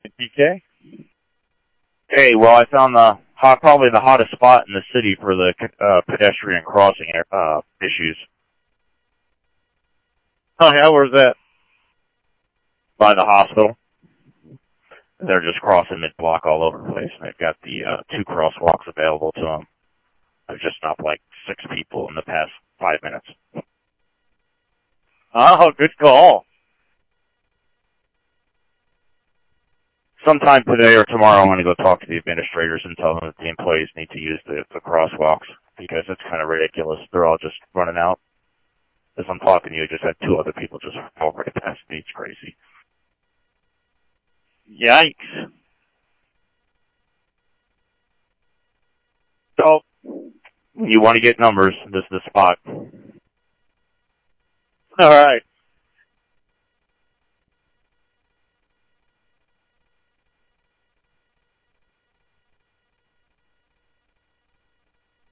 PK? Hey, well, I found probably the hottest spot in the city for the pedestrian crossing issues. Oh, yeah, where's that? By the hospital. They're just crossing mid-block all over the place, and they've got the 2 crosswalks available to them. There's just not like 6 people in the past 5 minutes. Oh, good call. Sometime today or tomorrow, I'm going to go talk to the administrators and tell them that the employees need to use the crosswalks, because it's kind of ridiculous. They're all just running out. As I'm talking to you, I just had 2 other people just fall right past me. It's crazy. Yikes. So, when you want to get numbers, this is the spot. All right.